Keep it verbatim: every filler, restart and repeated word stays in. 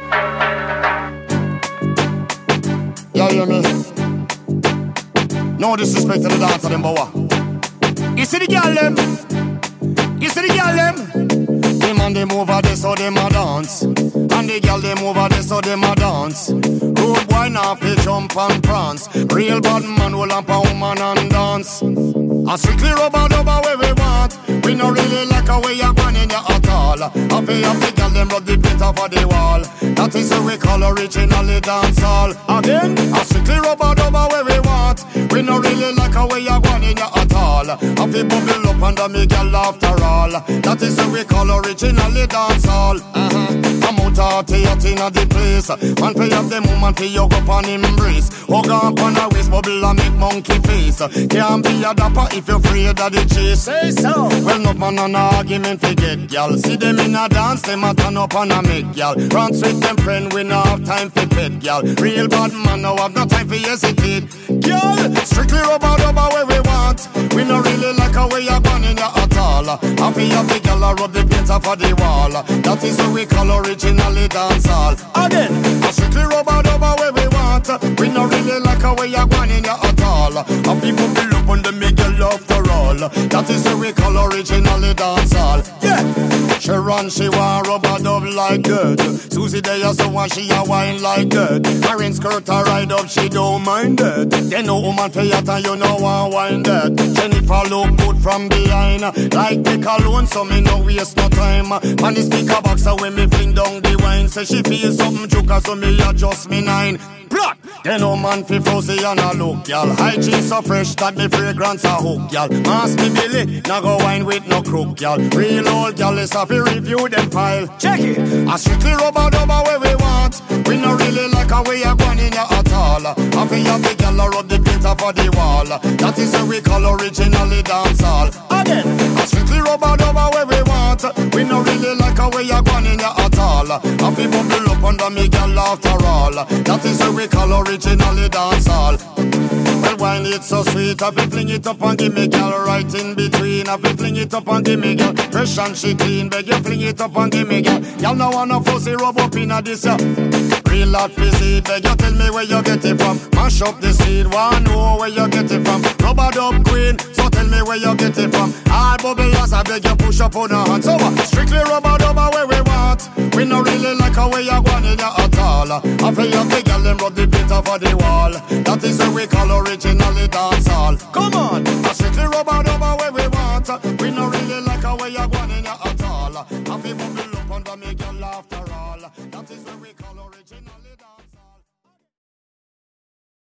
You hear me? No disrespect to the dancer them, but what? You see the girl them? You see the girl them? The man them over there so them a dance, and the girl them over there so them a dance. Road boy now fi jump and prance. Real bad man will up a woman and dance. A strictly rubber dubber where we want. We no really like a way you're going in your at all. Happy happy girl them rub the paint off of the wall. That is what we call originally dancehall. Again, a strictly rubber dubber where we want. We no really like a way you're going in your at all. Happy bubble up under me girl after all. That is what we call originally dancehall. Uh-huh. I'm out of theatre in the place. Man pay up the woman pay you up and embrace. Hug up on a waist bubble and make monkey face. Can't be a dapper if you're afraid of the chase. Say so. Well, no man on argument for get y'all. See them in a dance, them a turn up and a make y'all. Run with them friend, we no have time for pet y'all. Real bad man, no have no time for hesitate. Y'all, strictly rubber rubber where we want. We no really like a way you're going in your at all. Happy happy girl, rub the paint off of the wall. That is what we call originally dancehall. Again, a strictly rubber rubber where we want. We no really like a way you're going in your at all. Happy people up on the middle after all. That is what we call originally dancehall. Yeah. She run, she want rubber dub like good. Susie there so want she a wine like good. Her in skirt her ride up, she don't mind it. They know woman pay it and you know want wine that. Jennifer look good from behind. Like the cologne so me no waste no time. Man the speaker box so when me fling down the wine. Say she feel something joker so me adjust me nine. Blood. They no man fi fuzzy and a look, y'all. Hygiene so fresh that me fragrance a hook, y'all. Mask me Billy, now go wine with no crook, y'all. Real old y'all is have to review them file. Check it. A strictly rubber dubber where we want. We no really like a way you're going in your at all. Have a happy y'all rub the paint off of the wall. That is what we call originally dancehall. Again, a strictly rubber dubber where we want. We no really like a way you're going in your at all. Have a bubble up under me girl after all. That is what we call originally dancehall. Well, wine it so sweet, I be fling it up and give me girl right in between. I be fling it up and give me girl fresh and she clean. Beg you fling it up and give me girl. Y'all no wanna fussy rub up in a this ya. Real hot fizzy, beg you tell me where you get it from. Mash up the seed, wanna know where you get it from. Rubber dub queen, so tell me where you get it from. All bubbles, I beg you push up on the hands. So strictly rubber dubber where we want. We no really like a way you going in your at all. I feel you big girl them rub the paint off of the wall. That is what we call originally dancehall. Come on, a strictly rubber dubber where we want. We no really like a way you going in your at all. I feel bubble up under me girl after all. That is what we call originally dancehall.